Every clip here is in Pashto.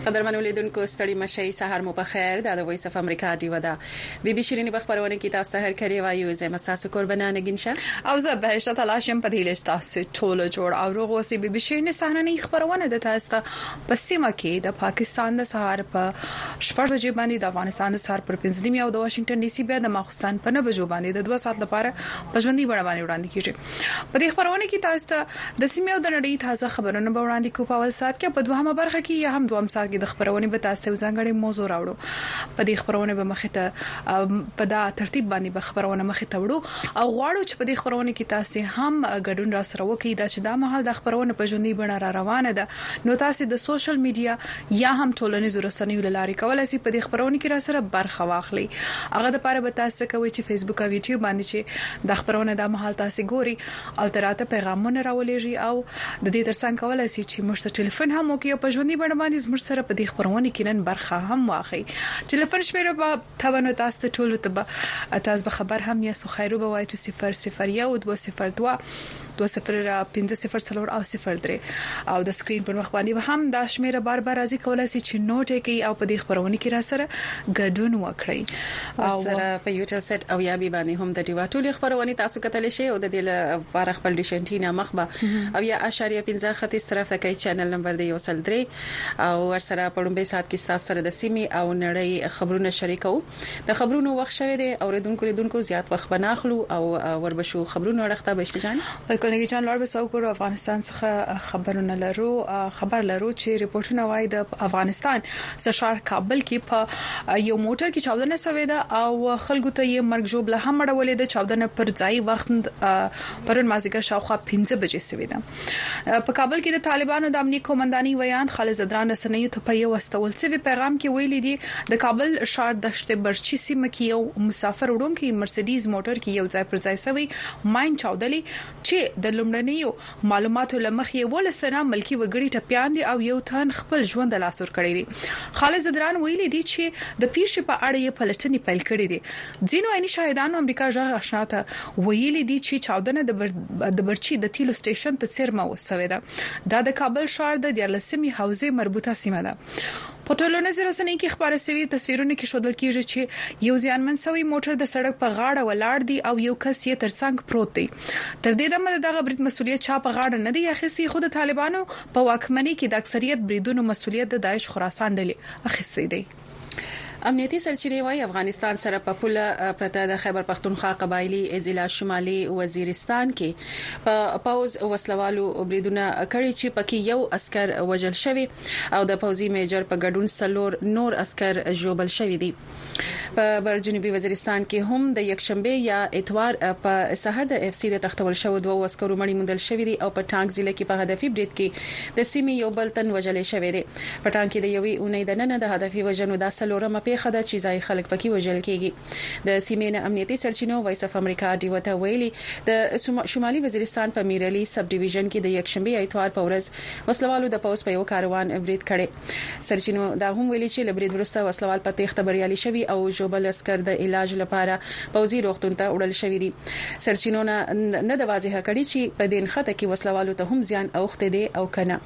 قدرمن اولیدونکو ستړي مشي سحر مو په خیر د وایس اف امریکا دی ودا بي بي شيرين بخبرونه کی تاسو هر کړي وایو زه مساسو قربانانه گینشه او زه بهشت تلاشم په دې لښت تاسو ټول جوړ او روغوسي بي بي شيرين سحرني خبرونه د تاسو په سیمه کې د پاکستان د سحر په شپږ بجې باندې د افغانستان د سحر پر 5 نیمه او د واشنگټن ډي سي بیا د ماخستان په 9 بجو باندې د 2 ساعت لپاره په ژوندۍ بڼه باندې وړاندې کیږي په دې خبرونه کې تاسو د سیمه او د نړۍ تازه خبرونه به وړاندې کوو په اول ساعت کې په دوهمه برخه کې یا هم دویم ساعت کې د خبرونه به تاسو ځانګړي موضوع راوړو په دې خبرونه به مخه ته په دا ترتیب باندې به خبرونه مخه ته وړو او غواړو چې په دې خبرونه کې تاسو هم ګډون را سره وکړئ دا چې دا مهال د خبرونه په ژوندۍ بڼه را روانه ده نو تاسو د سوشل میډیا یا هم ټولنیزو رسنیو لارې کولای شئ په دې خبرونه کې را سره برخه واخلئ هغه د پاره به تاسو کوي چې فیسبوک او یوټیوب باندې چې د خبرونه د مهال تاسو ګوري الټراته پیغامونه راولېږي او د دې ترڅنګ کولای شئ چې موږ ته ټلیفون هم وکړئ په ژوندۍ بڼه باندې زموږ سره په دې خبرونه کې نن برخه هم واخلئ ټلیفون شمیره په تابانو تاسو ټول ته تاسو به خبر هم یا سو خیرو به وایي چې 001 202 او 03 او د سکرین پر مخ باندې هم دا شمیره بار راځي کولای شي چې نوٹ یې کوي او په دې خبرونه کې را سره ګډون وکړي او سره په یوټیوب سټ او یا بي باندې هم د ډیوا ټول خبرونه تاسو کتلی شئ او د دې لپاره خپل ډیشنټینا مخبه او یا اشاریه 15 خطي طرف ته کوي چینل نمبر دی 03 او ورسره په لومبي سات کې تاسو سره د سیمي او نړۍ خبرونه شریکو د خبرونو وخت شوه دی او ردونکو زیات وخت بناخلو او وربشو خبرونو ورخته بشتجان کولګي جان لوړ بسو کور افغانستان څخه خبرونه خبر لرو چې ریپورتونه وایي د افغانستان سشار کابل کې په یو موټر کې چاودنه شوې ده او خلکو ته یې مرګ جوړ له هم اړولې ده چاودنه پر ځای وخت پرون مازیګر شاوخوا 15 بجې شوې ده په کابل کې د طالبانو د امنیت قومنداني ویان خالد زدران رسنیو ته په یو واستول سوي پیغام کې ویلي دي د کابل ښار د شته برچی سیمه کې یو مسافر وړونکي مرسيډیز موټر کې یو ځای پر ځای شوی ماين چاودلي چې د لومړنیو معلوماتو لمخې ولسنه ملکی وګړي ټپيان دي او یو تن خپل ژوند له لاسور کړی دي خالد زدران ویلي دي چې د پیښې په اړه یې پلټنې پیل کړې دي ځینو عیني شاهدانو امریکا ژغ آشنا ته ویلي دي چې چاودنه د برچی د تیلو سټیشن ته څیرمه وسوي ده د کابل ښار د 14 حوزه مربوطه سیمه ده په ټولنیزو رسنیو کې خبره شوی تصویرونه کې شودل کیږي چې یو ځانمن سوی موټر د سړک په غاړه ولاړ دی او یو کس یې ترڅنګ پروت دی تر دې دمه دغه برید مسولیت چا په غاړه نه دی اخیستی خو د طالبانو په واکمنۍ کې د اکثریت بریدونو مسولیت د داعش خراسان ډلې اخیستی دی امنیتي سرچینې وايي افغانستان سره په پوله پرته د خیبر پختونخوا قبایلی ضلع شمالي وزیرستان کې په پاوز وسلوالو بریدونه کړي چې پکې یو عسكر وژل شوی او د پوزي میجر په ګډون سلور نور عسكر جوبل شوی دي په برجنوبي وزیرستان کې هم د یکشنبه یا اتوار په سحر د اف سي د تختول شو دوه عسكرو مړي موندل شوی دي او په ټانک ضلع کې په هدفي برید کې د سیمې یو بل تن وژل شوی دی په ټانک کې د یوې اونۍ د نن د هدفي وژنو د سلورمه پیښه ده چې ځای خلک پکې وژل کېږي د سیمې نه امنیتي سرچینو وایس اف امریکا دی وته ویلي د شمالي وزیرستان په میرلی سب ډیویژن کې د یکشنبه اتوار په ورځ وسلوالو د پوس په یو کاروان برید کړي سرچینو دا هم ویلي چې لبرید ورسته وسلوال په تخته بریالي شوی او جوبل عسكر د علاج لپاره پوزي روغتون ته وړل شوی دي سرچینو نه د واضح کړي چې په دین خطه کې وسلوالو ته هم زیان اوخته دي او کنه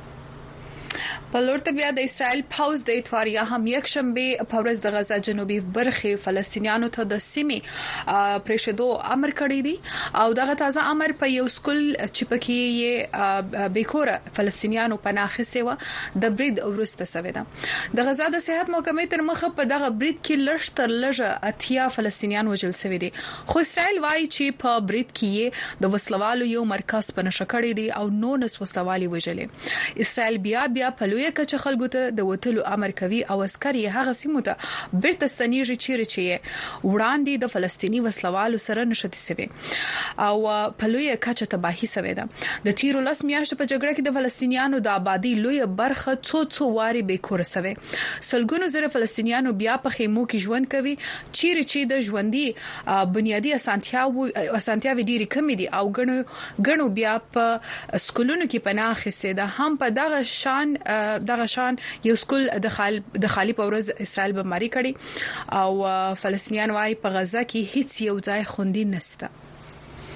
په لورته بیا د اسرائیل پاوز د اتواریا هم یک شنبه په ورځ د غزا جنوبي برخه فلسطینیانو ته د سیمې پرېښودو امر کړی دی او دغه تازه امر په یو سکول چې پکې یې بیکوره فلسطینیانو پناه اخیسته و د برید ورسته سوي ده د غزا د صحت محکمې تر مخه په دغه برید کې لږ تر لږه اتیا فلسطینیان وژل شوي دي خو اسرائیل وایي چې په برید کې د وسلوالو یو مرکز پناه کړی دی او 9 وسلوالي وژلې اسرائیل بیا په لوی کچه خلکو ته د وټلو امر کوي او عسكر یې هغه سیمو ته بیرته ستنیږي چې وړاندې د فلسطینی وسلوالو سره نشته سوي او په لوی کچه تباہي سوي ده د تیرو لاس میاشت په جګړه کې د فلسطینیانو د آبادی لوی برخه څو واري به کور سوي سلګونو زره فلسطینیانو بیا په خیمو کې ژوند کوي چې د ژوندۍ بنیادی اسانتیاوي ډېری کم دي او غنو بیا په سکولونو کې پناه اخیسته ده هم په دغه شان یو سکول د خالی په ورځ اسرائیل بمباري کړي او فلسطینیان وايي په غزا کې هیڅ یو ځای خوندي نشته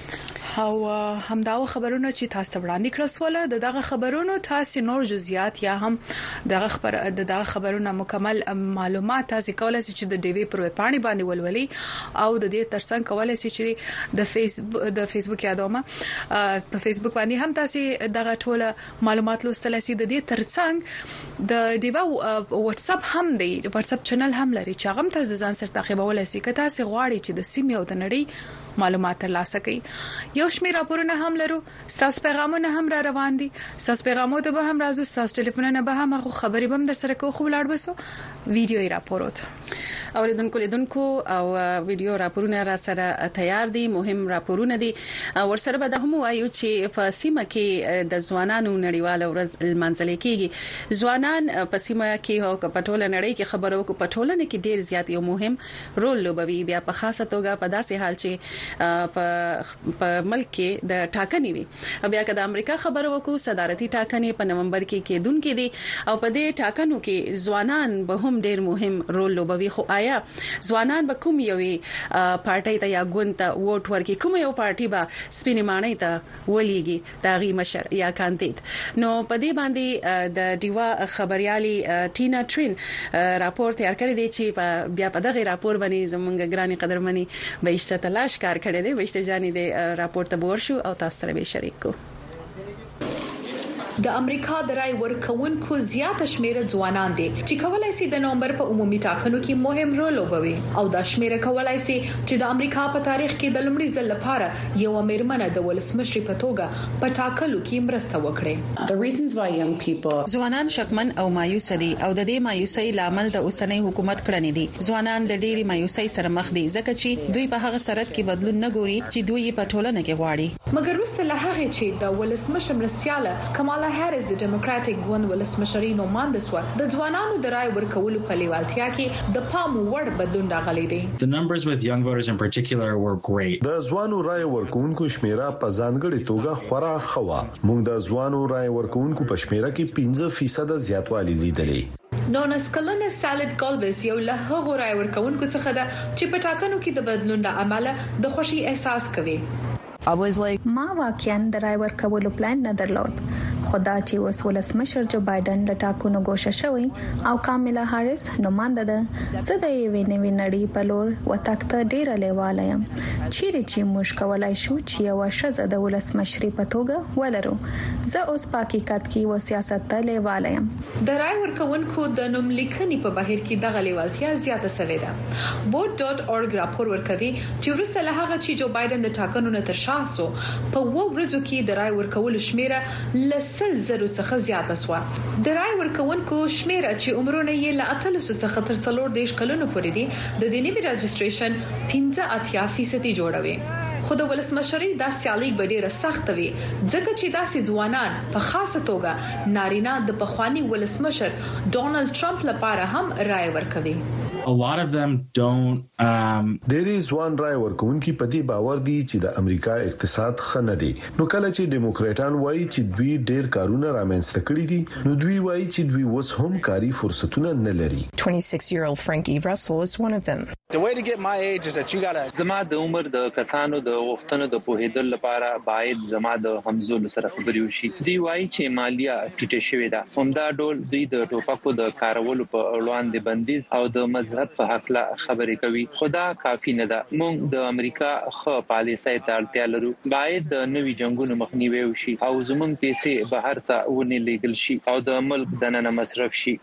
او همداو خبرونه چې تاسو ته وړاندې کړل سول دغه خبرونو تاسو نور جزئیات یا هم دغه خبرونه مکمل معلومات تاسو کولای شئ چې د ډي وی پر پاڼې باندې ولولي او د دې ترڅنګ کولای شئ چې د فیسبوک یادومه په فیسبوک باندې هم تاسو دغه ټوله معلومات لوستل شئ د دې ترڅنګ د ډیوا واتس اپ هم دی واتس اپ چینل هم لري چې هغه تاسو د ځان سره تعقیبولای شئ که تاسو غواړئ چې د سیمې او د نړۍ معلومات ترلاسه کړئ یو شمېر راپورونه هم لرو تاسو پیغامونه هم را روان دي تاسو پیغامونه به هم راځو تاسو ټلیفونونه به هم خبرې به هم در سره کوو خو لاړ بسو ویډیوي راپورات اوریدونکو او ویډیو راپورونه را سره تیار دي مهم راپورونه دي ورسره به د هم وایو چې په سیمه کې د ځوانانو نړیواله ورځ المنځل کېږي ځوانان په سیمه کې او په ټوله نړۍ کې خبرو کو په ټولنه کې ډیر زیات یو مهم رول لوبوي بیا په خاصه توګه په داسې حال چې په ملک کې د ټاکنې وي بیا که د امریکا خبرو کو صدارتي ټاکنې په نومبر کې کېدونکې دي او په دې ټاکنو کې ځوانان به هم ډیر مهم رول لوبوي خو آیا ځوانان به کوم یوې پارټۍ ته یا ګوند ته ووټ ورکړي کوم یو پارټي به سپینې مانۍ ته ولېږي داغي مشر یا کاندید نو په دې باندې د ډیوا خبريالي ټینا ټرین راپور تیار کړی دی چې بیا په دغه راپور باندې زمونږ ګرانی قدرمنی بهشته تلاش کار کړی دی بهشته جاني د راپور ته ورشو او تاسو سره به شریک کو د امریکا د رای ورکوونکو زیاته شمیره ځوانان دي چې کولای شي د نومبر په عمومي ټاکنو کې مهم رول وبوي او دا شمیره کولای شي چې د امریکا په تاریخ کې د لومړي ځل لپاره یو امرمنه د ولسمشر په توګه په ټاکلو کې مرسته وکړي ځوانان شکمن او مایوس دي او د دې مایوسۍ لامل د اوسنۍ حکومت کړنې دي ځوانان د ډېری مایوسۍ سره مخ دي ځکه چې دوی په هغه سرت کې بدلون نه ګوري چې دوی په ټولنه کې غواړي مګر وروسته له هغه چې د ولسمشر مرستياله کمالا هریس د ډیموکراټیک ګوند ولسمشري نوماند شو د ځوانانو د رای ورکولو په لیوالتیا کې د پام وړ بدلون راغلی دی. The numbers with young voters in particular were great. د ځوانو رای ورکوونکو شمیره په ځانګړي توګه خورا خوا موږ د ځوانو رای ورکوونکو په شمیره کې 15% زیاتوالی لیدلې. نونسکلن سالد ګالبس یو له هغو رای ورکوونکو څخه ده چې په ټاکنو کې د بدلون له امله د خوشي احساس کوي. ما واقعاً د رای ورکولو پلان نه درلود خدا چې اوس ولسمشر جو بایدن د ټاکنو ګوښه شوی او کاملا هاریس نومانده ده زه د یوې نوې نړۍ په لور وتاکته ډیره لیواله یم چیرې چې موږ کولای شو چې یو شزه د ولسمشري په توګه ولرو زه اوس په حقیقت کې و سیاست ته لیواله یم. د رای ورکوونکو د نوم لیکنې په بهیر کې دغه لیوالتیا زیاته شوې ده. vote.org راپور ورکوي چې وروسته له هغه چې جو بایدن د ټاکنو نه تر شاسو په ورځو کې د رای ورکولو شمیره لسل زرو څخه زیاته شو. د رای ورکوونکو شمیره چې عمرونه یې له 800 څخه تر 410 کلونو پورې دي د دې نوي رجسټریشن 15% جوړوي. خو د ولسمشري د سیالي ډیره سخت وي ځکه چې داسې ځوانان په خاصه توګه نارینه د پخوانی ولسمشر ډونالد ټرمپ لپاره هم رای ورکوي. A lot of them don't ډېری ځوان رای ورکوونکي په دې باور دي چې د امریکا اقتصاد ښه نه دی نو کله چې ډیموکراټان وایي چې دوی ډېر کارونه رامنځته کړي دي نو دوی وایي چې دوی اوس هم کاري فرصتونه نه لري. 26-year-old Frankie Russell is one of them. The way to get my age is that you got to زما د عمر د کسانو د وختونو د پوهېدل لپاره باید زما د همزولو سره خبرې وشي. دوی وایي چې مالیه ټیټه شوې ده. همدا ډول دوی د ټوپکو د کارولو په وړاندې بندیز او د مذهب په حق لا خبرې کوي. خدا کافی نه ده. موږ د امریکا خو پالیسۍ ته اړتیا لرو. باید د نوي جنگونو مخنیوي وشي او زموږ پیسې بهر ته ونی لیږل شي او د ملک دننه مصرف شي.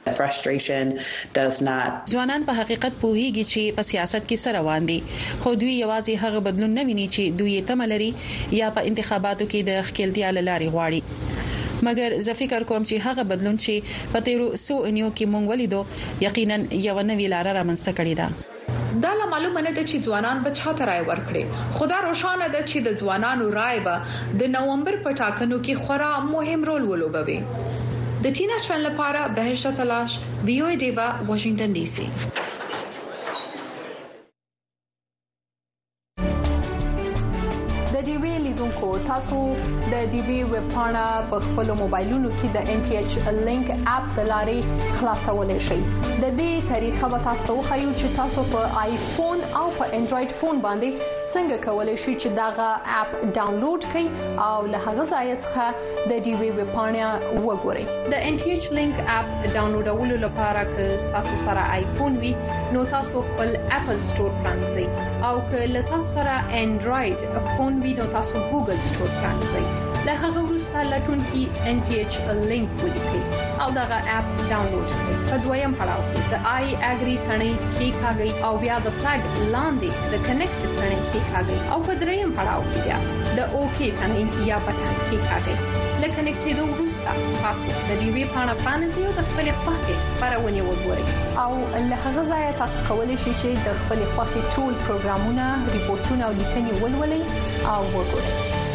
ځوانان په حقیقت پوهیږي چې په سیاست کې سره روان دي خو دوی یوازې هغه بدلون نه ویني چې دوی تملري یا په انتخاباتو کې د خپلتیا لاري غواړي. مګر زه فکر کوم چې هغه بدلون چې په تیرو سو انیو کې مونږ ولیدو یقینا یو نوې لار رامنځته کړې ده. دا معلومه نه ده چې ځوانان به چاته رای ورکړي خدا روښانه ده چې د ځوانانو رای به د نومبر په ټاکنو کې خورا مهم رول ولوبوي. د ټینا چن لپاره بهشته تلاش VOA ډیوا واشنگټن DC. د ډي وی لیدونکو تاسو د ډي وی ویب پاڼه په خپل موبایلونو کې د NTH لینک اپ د لارې خلاصولای شئ. د دې طریقه به تاسو خو چې تاسو په آیفون او په انډراید فون باندې څنګه کولای شئ چې داغه اپ ډاونلوډ کړئ او له هغه ځای څخه د ډي وی ویب پاڼه وګورئ. د NTH لینک اپ ډاونلوډولو لپاره که تاسو سره آیفون وي نو تاسو خپل اپل سٹور پرانځئ او که له تاسو سره انډراید فون وي نو تاسو ګوګل سٹور پرانځئ. له هغه وروسته لټون کې NTH لینک ولیکئ او دغه اپ ډاونلوډ کړئ. په دویم پړاو کې د آی اګری ثنې کلیکاږئ او بیا د فلګ لاندې د کنیکټ ثنې کلیکاږئ او په دریم پړاو کې بیا د اوکی ثنې یا بټن کلیکاږئ. لکه کنیکټېدو وروسته تاسو د دې وی پاڼه پرانځئ او د خپل خوښې خبرونه وګورئ او له هغه ځای تاسو کولی شئ چې د خپل خوښې ټول پروګرامونه، ریپورتونه او لیکنې ولولئ او وګورئ.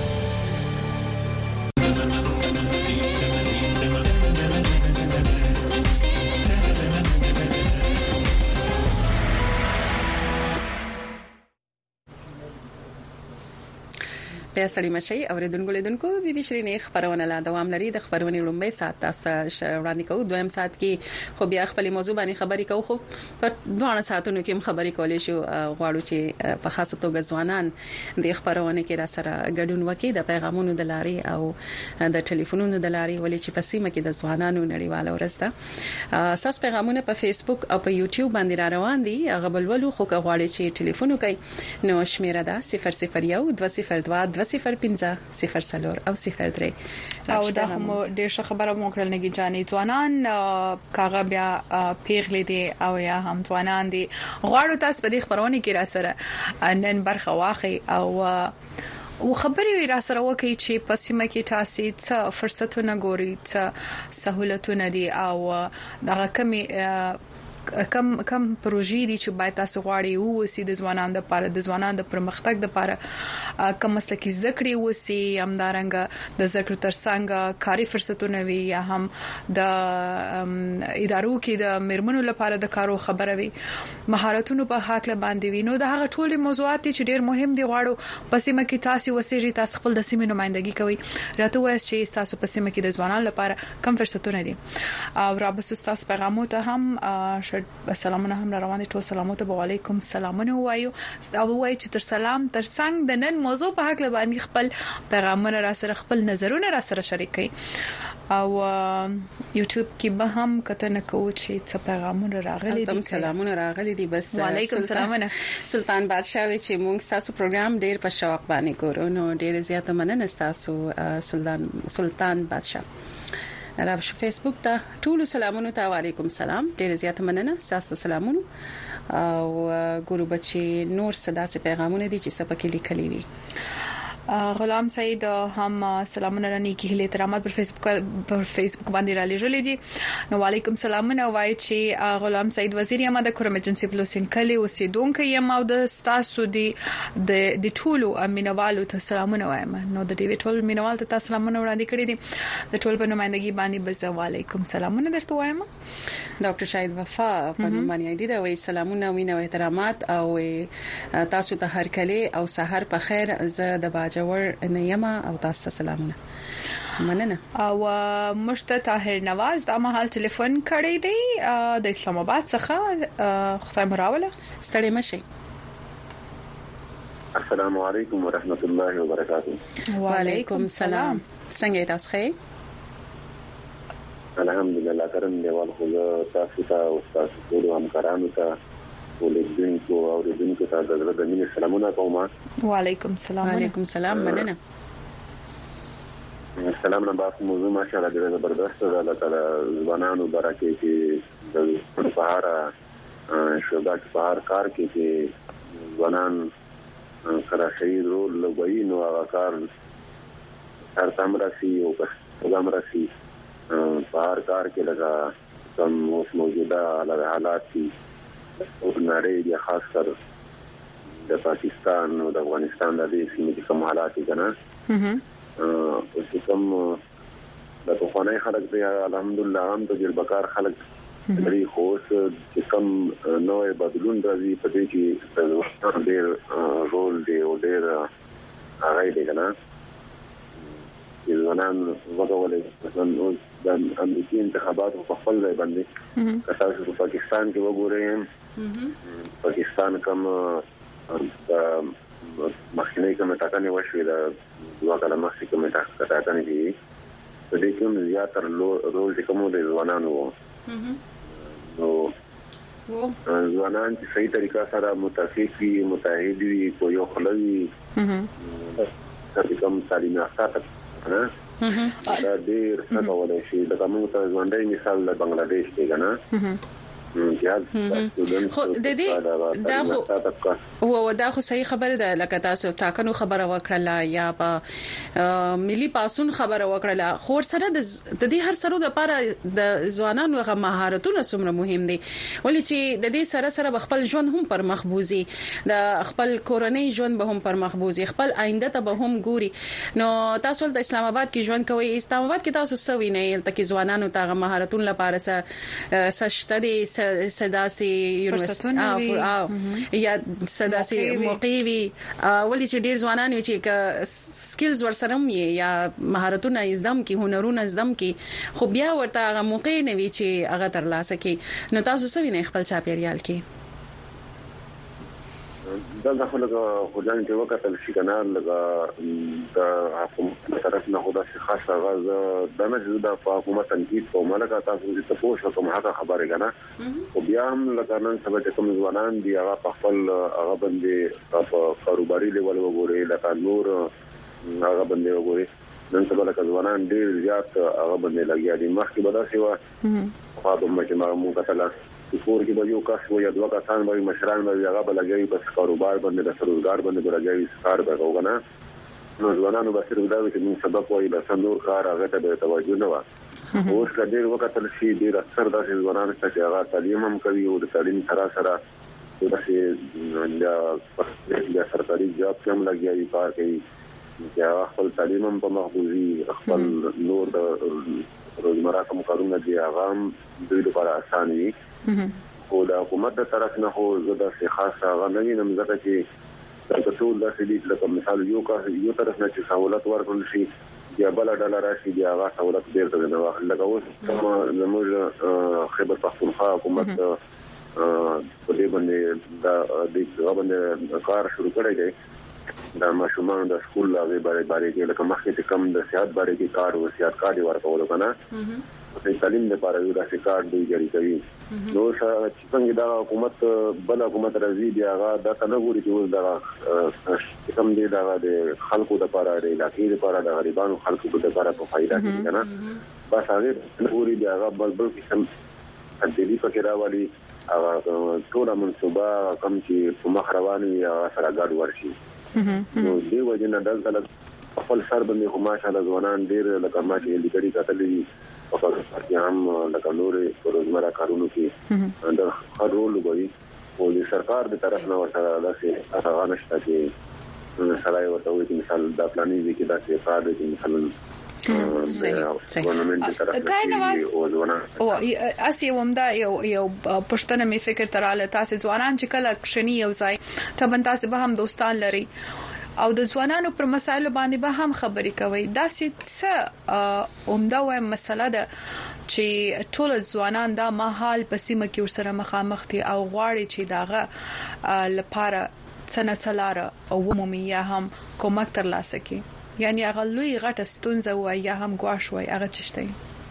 بیا سړی مشي اوریدونکو لیدونکو بي شيرینې خبرونه لا دوام لري. د خبرونې لومبي سات تاسو وړاندې کوو، دویم سات کې خو بیا خپل موضوع باندې خبرې کوو. خو په دوه ساتونو کې خبرې کولې شو غواړو چې په خاصه توګه ځوانان د خبرونه کې را سره ګډون وکړي د پیغامونو د لارې او د ټلیفونونو د لارې، ولې چې په سیمه کې د ځوانانو نړیواله ورځ ده. اساس پیغامونه په فیسبوک او په یوټیوب باندې را روان دي. هغه بلولو خو غواړي چې ټلیفون وکړي نو شمیره ده 001 202 050 او 03 او دا هم ډېر ښه خبره مو کړل نه جاني ځوانان کاغه بیا پیغلې دي او یا هم ځوانان دي غواړو تاسو په دې خبرونه کې را سره نن برخه واخی او خبرې را سره وکړي چې په سیمه کې تاسو څه فرصتونه ګوري، څه سہولتونه دي او دغه کم پروژې دي چې باید تاسو غواړئ ووسی د ځوانانو لپاره، د ځوانانو د پرمختګ لپاره کوم مسلکي زده کړې وسی، همدارنګه د ذکر ترڅنګ کاري فرصتونه وي یا هم د ادارو کې د مرمنو لپاره د کارو خبره وي، مهارتونو په حق له باندې وي. نو د هغه ټول موضوعات چې ډېر مهم دي غواړو په سیمه کې تاسو وسیږي، تاسو خپل د سیمې نمائندګي کوي. راته وایي چې تاسو په سیمه کې د ځوانانو لپاره کوم فرصتونه دي او را بسوس تاسو پیغامونه هم سلامونه هم روان دي. ټول سلامونه وعليكم سلامونه وایو او وایي چې تر سلام ترڅنګ د نن موضوع په حق باندې خپل پیغامونه را سره خپل نظرونه را سره شریکي او یوټیوب کې به هم کتنه کوو چې څه پیغامونه راغلي دي. سلامونه راغلي دي. بس وعليكم سلامونه. سلطان بادشاہ چې موږ تاسو پروګرام ډېر په شوق باندې ګورو نو ډېر زیاته مننه تاسو سلطان بادشاہ. را په فیسبوک ته ټول سلامونه ته وعلیکم سلام، ډیر زیات مننه تاسو سلامونه او ګورو بچي نور صدا سه پیغامونه دي چې سپکې لیکلي وي. غلام سعید هم سلامونه رانی کې له احترامات پر فیسبوک باندې را لېږلې دي. نو وعلیکم سلام نو وایي چې غلام سعید وزیر یم د کورم ایجنسی پلوسین کلی اوسیدونکو یم او د تاسو د ټولو امینوالو ته سلامونه وایم. نو د دې ټول امینوال ته سلامونه وړاندې کړی دي د ټول په نمائندګي باندې. بس وعلیکم سلامونه درته وایم. ډاکټر شاهد وفا په نوم باندې دی دا وایي سلامونه وینه او احترامات او تاسو ته هر کله او سحر په خیر. زه د جوړ نیمه او تاسو سلامونه مننه. او مشته طاهر نواز د مهال ټلیفون کړی دی د اسلام آباد څخه. خدای مراوله ستړي مشي. السلام علیکم ورحمت الله وبرکاته. وعلیکم السلام. څنګه تاسو ښه؟ الحمدلله کرم دیوال خو تاسو ته او تاسو ټول همکارانو ته ولېدونکو او ورېدونکو ته د مینې سلامونه کوم. وعلیکم السلام. وعلیکم السلام مننه. سلام نه باسه موضوع ماشاءالله ډېر زبردست ده. الله تعالی ځوانانو برکه کې د بهار شوبات بهار کار کې ځوانان سره شهید رول لوي نو هغه کار هر تمرسي او تمرسي بهار کار کې لگا کوم موجوده حالات دي او نړۍ د خاص کر د پاکستان او د افغانستان د دې سیمې کوم حالات دي کنه او چې کوم د توفاني خلک دی الحمدلله هم د جلبکار خلک لري خو چې کوم نوې بدلون راځي په دې کې ډېر رول دی او ډېر هغه دی کنه ځوانان وګورئ مثلا د امریکای انتخاباتو په خپل ځای باندې کله چې پاکستان کې وګورئ پاکستان کوم د مخکنی کمیټه وشوي د وکاله مخکې کمیټه کټاکنه دي په دې کې زیاتره رول چې کوم د ځوانانو نو ځوانان چې صحیح طریقه سره متفق وي متحد وي کوی خلوي کوم تعلیم یافته نه دا ډېر څه کولای شي د کومه ځوانۍ مثال د بنگلاديش کې کنه خو د دې دا خو صحیح خبره ده لکه تاسو ټاکنو خبره وکړه یا په ملي پاسون خبره وکړه خو سره د دې هر سره د لپاره د ځوانانو غو مهارتونه څومره مهم دي ولې چې د دې سره خپل ژوند هم پر مخبوزي د خپل کورنۍ ژوند به هم پر مخبوزي خپل آینده ته به هم ګوري نو تاسو د اسلام آباد کې ژوند کوي اسلام آباد کې تاسو سوي نه تل کې ځوانانو ته مهارتونه لپاره سشته دي سداسي یونیورسيټي یا سداسي موقعي ولې چې ډیر ځوانان وي چې سکلز ورسره یا مهارتونه زدم کې هنرونه زدم کې خو بیا ورته هغه موقع نه وي چې هغه ترلاسه کړي نو تاسو څه وینئ خپل چاپیریال کې دا خلک خدای چې وکړل شي کنه لږه د حکومت طرف نه خدا شي خاصه غاز د نه د حکومت تنقید کوم لکه تاسو چې تاسو کوم هغه خبره کنه او بیا هم لکه نن سبا چې کوم ځوانان دی هغه خپل هغه باندې په کاروباري لیول وګوري لکه نور هغه باندې وګوري نن سبا لکه ځوانان ډیر زیات هغه باندې لګیا دي مخکې به دا سیوا په کومه چې موږ کتل کور کې به یو کس یا دوه کسان به مشران به هغه بلګي بس کاروبار باندې د روزګار باندې بلګي کار به وګڼه نو ځوانانو به صرف دا چې موږ سبق وایي د سندور کار هغه ته توجه نه و اوس کله وخت تل شي ډیر اکثر د ځوانانو چې هغه تعلیم هم کوي او د تعلیم سره دغه د سرکاري جاب کې هم لګي کار کوي چې خپل تعلیم هم په مخبوزي خپل نور د روزمره کوم کارونه دي هغه دوی لپاره آسان وي او د حکومت طرف نه هو زده سي خاصه غنوي نمزه کې د ټول د سړي لکه مثال یو طرف نه چې سہولت ورکړل شي یا بل ډالر راشي دی هغه سہولت ډیر ته نه واخل لکه اوس زموږ خیبر پختونخوا حکومت په دې باندې د کار شروع کړی دی د ماشومان د سکول لاغي باره کې لکه مخکې کم د سیاحت باره کې کار او سیاحت کار ورکول کنه د تعلیم لپاره یو داسې کار دی جاری کوي نو چې څنګه دا حکومت بل حکومت راځي دی هغه د تنګوري چې اوس دا کم دی دا د خلکو لپاره د علاقې لپاره د غریبانو خلکو لپاره په فائدہ کوي کنه بس هغه تنګوري دی هغه بل قسم تدلی پکې راوړي هغه ټول منصوبه کم چې په مخ رواني سره ګډ ورشي نو دی وجنه دلته خپل سر باندې خو ماشاءالله ځوانان ډیر لکه ما چې لیکري کتلې او په هم لکه نور روزمره کارونو کې د خرول وي او د سرکار د طرف نه ورسره داسې هغه نشته چې سړی ورته وایي چې مثال د پلاني وی کې داسې کار دی مثلا او اسی ومدا یو پښتنه می فکر تراله تاسو ځوانان چې کله کښنی یو ځای ته بن تاسو به هم دوستان لري او د ځوانانو پر مسایلو باندې به هم خبرې کوي دا څه عمده و مسله ده چې ټول ځوانان دا مهال په سیمه کې ورسره مخامخ دي او غواړي چې داغه لپاره سنڅلاره او عمومي یا هم کومک ترلاسه کړي یعنی هغه لوی غټه ستونزه وای یا هم ګواښ وای هغه چشته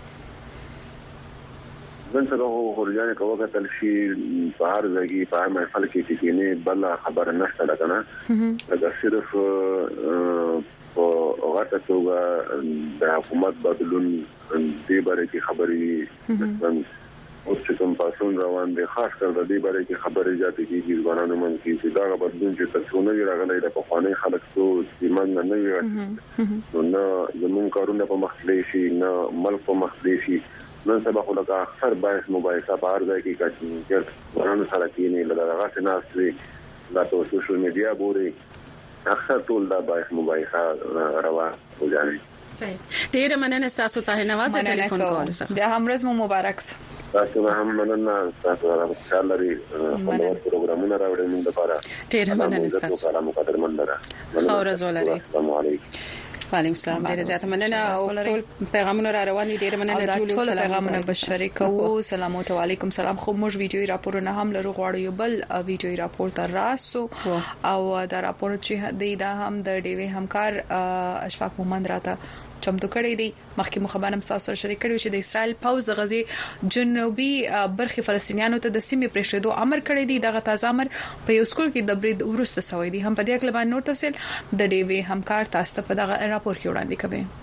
نن څنګه هورجانې کومه تل شي په هر ځای کې په محفل کې چې نه بل خبر نشته لګنه دا صرف او غټه توګه د حکومت بدلون دې باره کې خبري او چې کوم پاسون روان دي خاص کر د دې باره کې خبرې جاتې کیږي ځوانانو من کې چې دا بدلون چې تاسو نه راغلی د پخوانی خلک څو سیمان نه وي نو زمون کارونه په مخلي شي نه ملک په مخلي شي نن سبا خو لکه اکثر باعث مباحثه په هر ځای کې چې ځوانانو سره کېني لږه ناسري دا په سوشل میډیا باندې اکثر ټول دا باعث مباحثه روا وځي ډیر مننه تاسو ته نوازه ټلیفون کول څخه بیا هم ورځ مو مبارک تاسو هم مننه تاسو راځه لري خپل پروګرامونه راوړئ موږ لپاره ډېر مننه تاسو سلام مقدرمن لرم خورز ولري السلام علیکم وعلیکم السلام ډېر زیات مننه او ټول پیغامونه را روان دي ډېر مننه ټول پیغامونه بشری کوو سلام علیکم سلام خو موږ ویډیوي راپورونه هم لرو غواړو یو بل ویډیوي راپور تر راسو او دا راپور چې دا هم د ډیوی همکار اشفاق مومند راته چمتو کړی دی مخکې مخبرم تاسو شریک کړو چې د اسرائیل پوز د غزي جنوبي برخه فلسطینیانو ته د سیمې پرېښودو امر کړی دی دغه تازه امر په یو سکول کې د برید ورسته سوی دی هم په دې کې نور تفصیل د ډیوی همکار تاسو ته په دغه راپور کې وړاندې کوي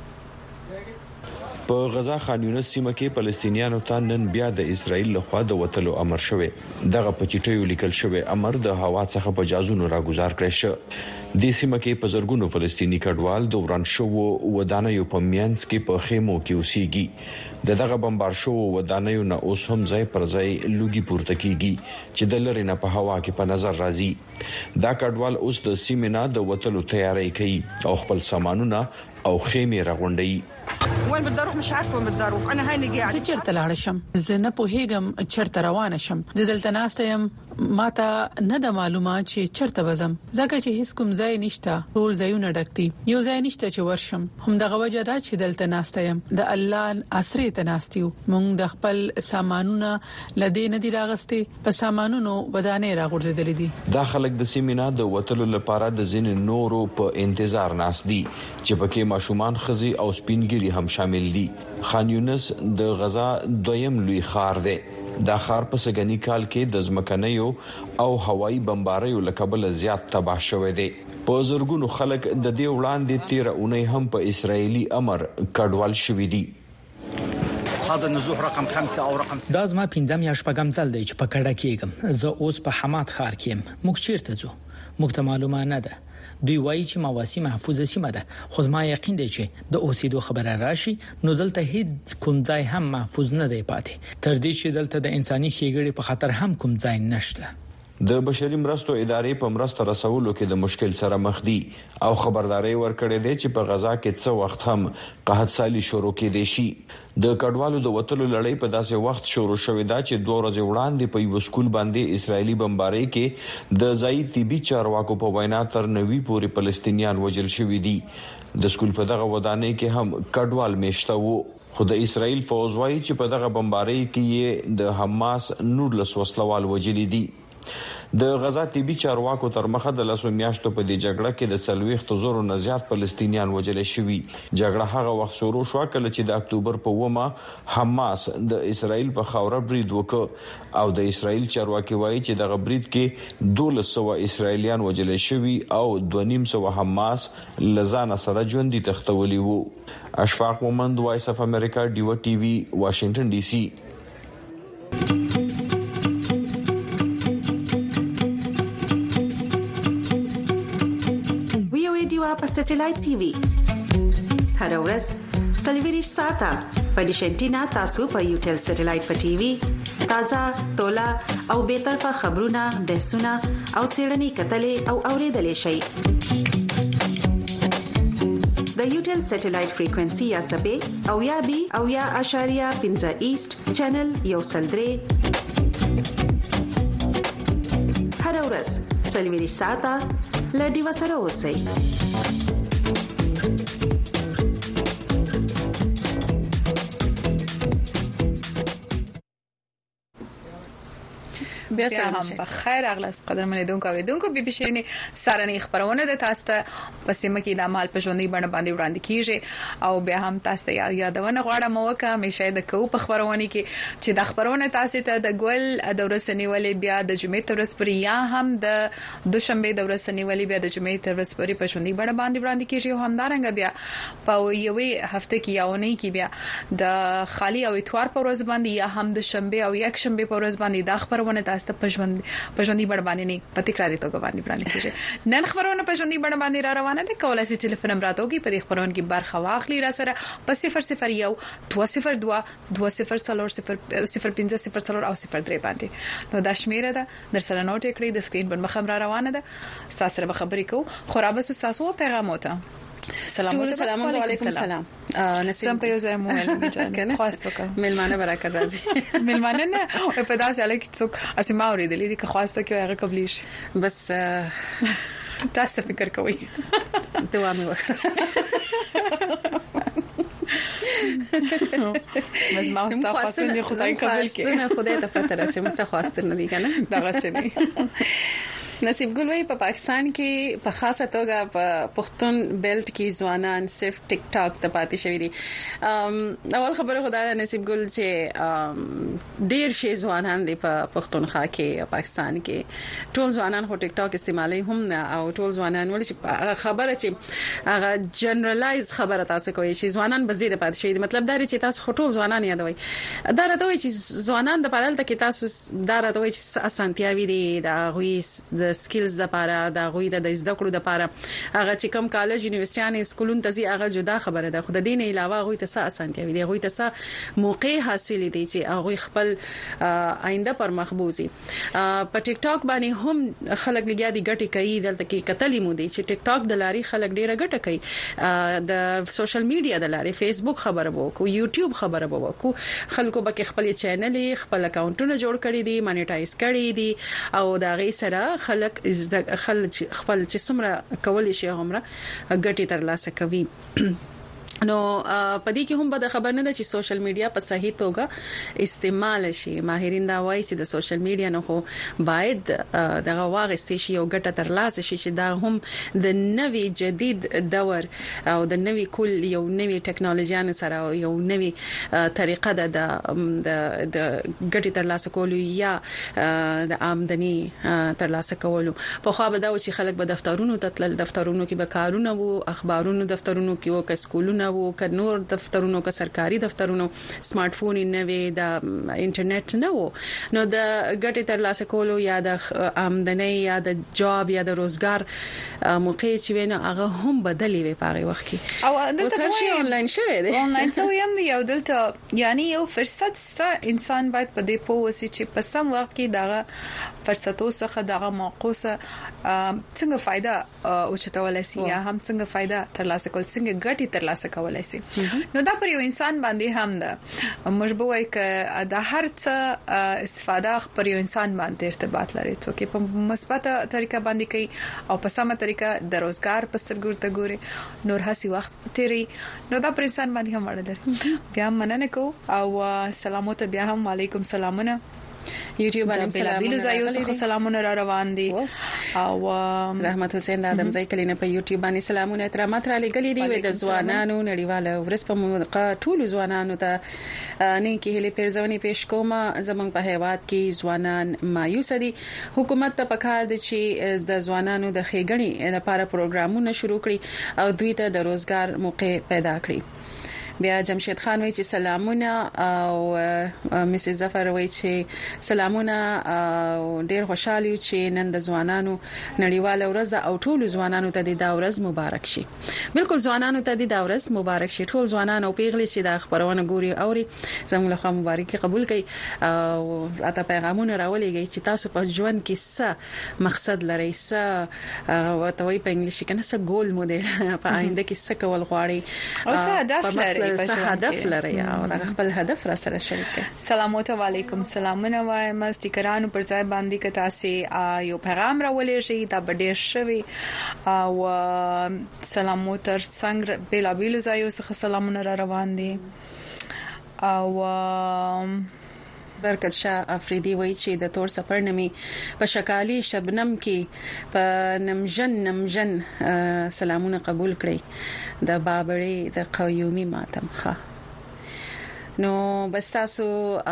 په غزا خان یونس سیمه کې فلسطینیانو ته نن بیا د اسرائیل لخوا د وټلو امر شوه دغه په چټیو لیکل شوی امر د هوا څخه په جازونو راګزار کړی شو د سیمه کې په زرګونو فلسطینی کډوال د وران شو ودانیو په میانس کې په خیمو کې اوسېږي دغه بمبار شو ودانیو نه اوس هم ځای پر ځای لوګي پورته کیږي چې د لری نه په هوا کې په نظر راځي دا کډوال اوس د سیمه نه د وټلو تیاری کوي او خپل سامانونه او خیمه راغونډي وين بدي اروح مش عارفه وين بدي اروح انا هاي قاعد زه چرته لاړ شم زه نه پوهیږم چرته روان شم د دلته ناسته يم ماته نه د معلومات چې چرته بزم ځکه چې هیڅ کوم ځای نشته ټول ځایونه ډکتي یو ځای نشته چې ورشم هم دغه وجه دا چې دلته ناسته يم د الله اسرې ته ناستیو مونږ د خپل سامانونه لدې نه دی راغستي په سامانونو ودانې راغورځېدلې دي دا خلک د سیمینه د وټلو لپاره د زین نورو په انتظار ناس دي چې پکې ماشومان خزي او سپینګری هم شامل دي خان یونس د غزا دویم لوی خار دی دا خار په سګنی کال کې د ځمکنیو او هوایي بمباریو لکبل زیات تباہ شوه دی په زورګونو خلک د دې وړاندې 13 اونۍ هم په اسرایلی امر کډوال شوې دي هذا النزوح رقم 5 او رقم 6 دا زما پنځم یا شپږم ځل دی چې په کډه کېږم زه اوس په حماد ښار کې يم موږ چیرته ځو موږ ته معلومه نه ده دوی وایي چې مواسی محفوظه سیمه ده خو زما یقین دی چې د اوسېدو خبره راشي نو دلته هیڅ کوم ځای هم محفوظ نه دی پاتې تر دې چې دلته د انساني ښېګړې په خطر هم کوم ځای نشته د بشري مرستو ادارې په مرسته رسولو کې د مشکل سره مخ دي او خبرداري ورکړې ده چې په غزا کې څه وخت هم قحط سالي شروع کېدې شي د کډوالو د وټلو لړۍ په داسې وخت شروع شوې ده چې 2 ورځې وړاندې په یو سکول باندې اسرایلی بمباری کې د ځای طبي چارواکو په وینا تر 90 پورې فلسطینیان وژل شوي دي د سکول په دغه ودانۍ کې هم کډوال میشته وو خو د اسرایل فوج وايي چې په دغه بمباری کې د حماس نور لس وسلوال وژلي دي د غزا طبي چارواکو تر مخه د لاسو میاشتو په دې جګړه کې د 40 زورو نه زیات فلسطینیان وژل شوي جګړه هغه وخت شروع شو کله چې د اکتوبر په 9 حماس د اسرایل په خاوره برید وکړ او د اسرایل چارواکي وایي چې د برید کې 1200 اسرایلیان وژل شوي او 250 حماس لزان سره ژوندۍ تختولي وو اشفاق مومند وایس اف امریکا ډیو ټي وي واشنگټن ډي سي په سټلایټ ټي وي هر ورځ سلویریش ساته په ډیشنټینا تاسو په یوټل سټلایټ په ټي وي تازه تولا او به طرفه خبرونه بحثونه او سیړنی کتلې او اوریدلې شي د یوټل سټلایټ فریکوئنسي یا سبې او یا بي او یا اشاریه 15 ایست چینل یو سلدري هر ورځ سلویریش ساته لډي وسره اوسئ بیا هم بخیر اغلاس قدرمن لیدونکو اوریدونکو بي بي شيني سارني خبرونه د تاسو ته پسمه کې د عمل په ژوندۍ باندې وړاندې کیږي او بیا هم تاسو ته یادونه غواړم وکه همیشه د کو په خبرونه کې چې د خبرونه تاسو ته د ګل د ورسنی ولې بیا د جمعې تر ورځې پورې یا هم د دوشنبه د ورسنی ولې بیا د جمعې تر ورځې پورې په ژوندۍ باندې وړاندې کیږي او همدارنګ بیا په یوې هفته کې یاونې کې بیا د خالی او اتوار په ورځ باندې یا هم د شنبه او یک شنبه په ورځ باندې د خبرونه تاسو ته پښوندې باندې نه په تکراري توګه باندې کیږي نن خبرونه پښوندې باندې را روانه ده کولای شي ټلیفون نمبر راتوږي په دې خبرونه کې برخه واخلي را سره په 001 202 2040 او 03 باندې نو دا شمیره ده در سره نوٹ کړئ د سکرین باندې مخم را روانه ده تاسو سره خبرې کوو خرابه تاسو پیغام وته سلام علیکم سلام نسیم په یو ځای مو ولې خواست وکړه ملمانه برکت راځي ملمانه نه په داسې حاله کې څوک اسمه اوریدلې دي که خواسته کې هغه قبلي شي بس تاسو فکر کوئ دعا مې وکړه بس ما استغفر دي خدای قبول کړي نه خدای ته پته راځي مې څه خواسته نه دي کنه دا غسه نه نصیب ګل وی په پاکستان کې په خاصه توګه په پښتون بیلټ کې ځوانان صرف ټیک ټاک ته پاتې شوی دي اول خبره خدای نصیب ګل چې ډیر شي ځوانان دي په پښتونخوا کې پاکستان کې ټول ځوانان هو ټیک ټاک استعمالي هم نه او ټول ځوانان ولې خبره چې هغه جنرالایز خبره تاسو کوي چې ځوانان بس دې پاتې شوی دي مطلب دا چې تاسو ټول ځوانان یادوي دا راته چې ځوانان د پرالته کې تاسو دا راته چې اسانتیاوي دي دا غوي د سکلز لپاره دا غوي د زده کړو لپاره هغه چې کوم کالج یونیورسيټي سکولونو ته هغه جدا خبره ده خو د دین علاوه غوي ته څه اسانتیاوي دي غوي ته څه موقع حاصل دي چې هغه خپل آینده پر مخبوزي په ټیک ټاک باندې هم خلک لګیا دي ګټي کوي دلته کې کتلې مو دي چې ټیک ټاک د لاري خلک ډیره ګټه کوي د سوشل میډیا د لاري فیسبوک خبره وو کو یوټیوب خبره وو کو خلکو به خپل چینل خپل اکاونټونه جوړ کړي دي مانیټایز کړي دي او دا غي سره خپل چې څومره کولای شي همره ګټي ترلاسه کوي نو پدې کې هم به خبر نه ده چې سوشل میډیا په صحیح توګه استعمال شي ماهرین دا وایي چې د سوشل میډیا نه خو باید دغه واغستې شي او ګټه ترلاسه شي چې دا هم د نوې جدید دور او د نوې کول یو نوې ټکنالوژي سره یو نوې طریقه ده د ګټه ترلاسه کولو یا د آمدنی ترلاسه کولو په خو به دا چې خلک به دفترونو ته تل دفترونو کې به کارونه وو اخبارونو دفترونو کې وو سکولونه وو ک نور دفترونو ک سرکاري دفترونو سمارټ فون نه وي د انټرنیټ نه وو نو د ګټې ترلاسه کولو یا د آمدنی یا د جاب یا د روزګار موقع چې وینه هغه هم بدلی وي په هغه وخت کې او دلته شي آنلاین شوی دی آنلاین سو یم دی او دلته یعنی یو فرصت ست انسان باید په دې پوهه چې په سم وخت کې دغه فرصتو څخه دغه موقع څنګه فائدہ او چتولای شي یا هم څنګه فائدہ ترلاسه کول څنګه ګټي ترلاسه کولای شي نو دا پر یو انسان باندې هم ده مجبور وای ک د هر څه استفاده پر یو انسان باندې ارتباط لري څوک په مثبت طریقه باندې کوي او په سمه طریقه د روزګار په سترګورته ګوري نور هسي وخت تیری نو دا پر انسان باندې هم اړه لري بیا مننه کو او سلامونه بیا هم علیکم سلامونه یوټیوب باندې سلامونه را روان دي او رحمت حسین د ادم ځای کلینه په یوټیوب باندې سلامونه احترامات را لګلې دي د ځوانانو نړیواله ورځ په موقع ټول ځوانانو ته نه کې هلي پیرځونی پېښ کومه زمونږ په هیواد کې ځوانان مایوس دي حکومت ته پکار دي چې د ځوانانو د خېګړې لپاره پروګرامونه شروع کړي او دوی ته د روزګار موقع پیدا کړي بیا جمشید خان وی چې سلامونه او مسز ظفر وی چې سلامونه او ډیر خوشاله چې نن د ځوانانو نړیواله ورځ او ټول ځوانانو ته د ورځ مبارک شي بالکل ځوانانو ته د ورځ مبارک شي ټول ځوانانو پیغلي چې د خبرونه ګوري اوري زموږ له مبارکي قبول کړي او راته پیغامونه راولېږي چې تاسو په ژوند کې څه مقصد لرئ څه وته وی په انګلیسي کې نه څه ګول مودل په آینده کې څه کول غواړي او څه هدف لرئ هدف لري او خپل هدف را سره شریک سلامات علیکم سلامونه وایم استیکرانو پر ځای باندې ک تاسو یو پیغام راولېږي دا ډېر شوی او سلامات تر څنګه بلا بیل ځایو څخه سلامونه را روان دي او برکت شاه افریدی وایي چې د تور سفرنامې په شکالي شبنم کې په نمجن سلامونه قبول کړي د بابړې د قیومي ماتم ښه نو بس تاسو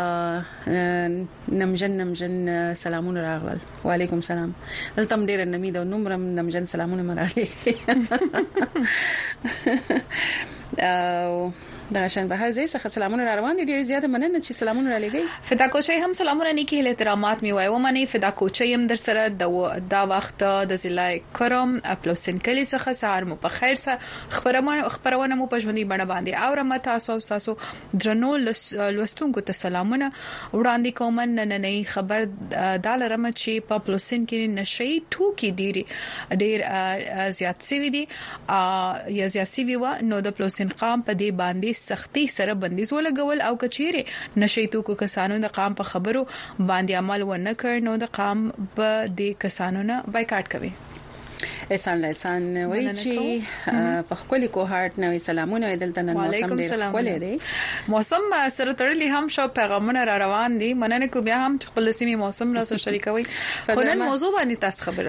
نمجن سلامونه راغلل وعلیکم سلام دلته ډیر نمید او نمرم نمجن سلامونه مرالي د شان بهر ځای څخه سلامونه روان دي ډیر زیات مننه چې سلامونه را لګي فدا کوچي هم سلامونه نیکی له احترامات می وایو منی فدا کوچي هم در سره دا وخت د ضلع کرم پلوسن کلی څخه سهار مو په خیر سره خبرونه مو په ژوندۍ بڼه باندې او رمت تاسو درنو لوستونکو ته سلامونه وړاندې کوم نن خبر د لرم چې په پلوسن کې نشي توکي ډیر زیات سوي دي یا زیات سوي و نو د پلوسن قام په دې باندې سختي سره بندیز ولګول او کچيره نشي توکو کسانو د قام په خبرو باندې عمل ونه کړ نو د قام په دې کسانو نه بایکاټ کوي احسان وای چې په خپل کوهارت نوې سلامونه دلته نن موسم ډیر خپل دی موسم سره تړلې هم شو پیغامونه را روان دي مننه کو بیا هم خپل سیمه موسم را سره شریکوي خو نن موضوع باندې تاسو خبر